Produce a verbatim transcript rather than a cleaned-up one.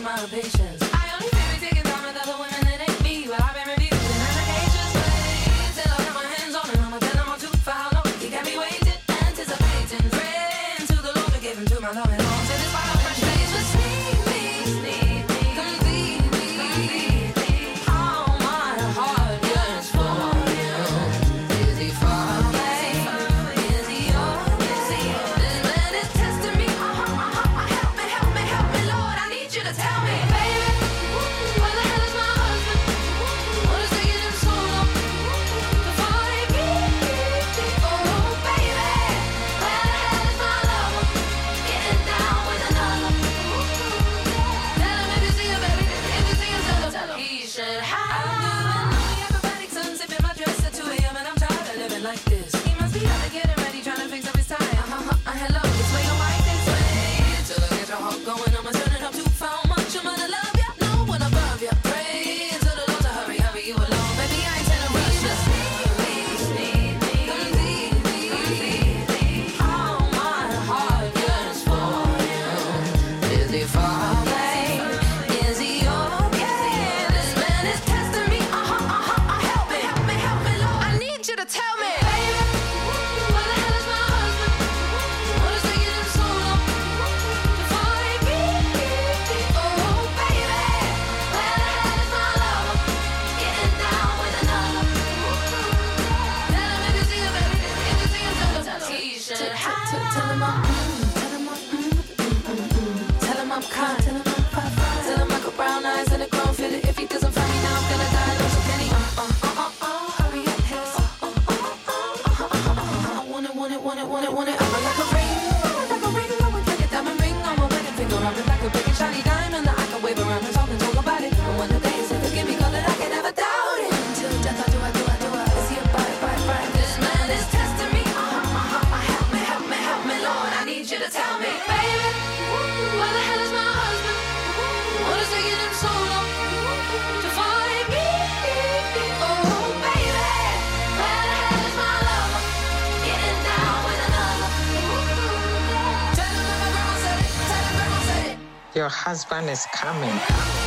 taking my patience. I only feel it taking time with other women that ain't me. But I've been refusing applications. Wait till I got my hands on it. I'ma tell him I'm too for how long. He got me waiting, anticipating. Praying to the Lord to give him to my Lord and long. Till this final fresh face. Just need me, need me, complete me. All my heart yearns for you. Is he far away? Is he yours? This man is testing me. Uh-huh, uh-huh. Help me, help me, help me, Lord. I need you to tell me, baby, where the hell is my husband? What is taking him so long to find me? Oh, baby, where the hell is my lover? Getting down with another. Tell him if you see him, baby. If you see him, tell him, tell him. He should have. I'm doing the acrobatic sun, sipping my dress at two a.m. and I'm tired of living like this. He must be out there getting ready, trying to fix up his tie. Uh-huh, uh, hello, this way, don't like this way. Till I get your heart going, I'ma turn it up to found much. I'm gonna love ya, no one above ya. Pray to the Lord to hurry, hurry you along. Baby, I ain't telling rush. Just need me, need me, complete me. All my heart yearns for you. Is he far away? Is he okay? This man is testing me. Uh-huh, uh-huh, uh, help me, help me, help me, Lord. I need you to tell me, baby, where the hell is my husband? What is taking him so long to find me? Oh, baby, where the hell is my lover? Getting down with another. Tell him if you see him, baby. If you see him, tell him, tell him. He should have. Tell him I'm, mm, tell him I'm, mm, mm, mm, mm. Tell him I'm kind. Tell him I'm fine, fine. Tell him I got brown eyes and a grown fit. If he doesn't find me now, I'm gonna die. No, so can he? Uh, uh, uh, uh, uh, hurry up, hey. Uh, uh, uh, uh, uh, uh, uh, uh, I want it, want it, want it, want it, want it. I'm like a ring, like a ring. I would like a diamond ring on my wedding finger. I'm like a big and shiny diamond that I can wave around and talk and talk about it. And when the day is here, forgive me, 'cause I can never doubt it. Until death, I do, I do, I do, I. Is he a bite, bite, bite? This man is testing me. Uh-huh, uh-huh, uh, help me, help me, help me, Lord. I need you to tell me, baby, where the hell is my husband? What is taking him so long to find me? Oh, baby, where the hell is my lover? Getting down with another. Tell him that my grandma said it. Tell him grandma said it. Your husband is coming.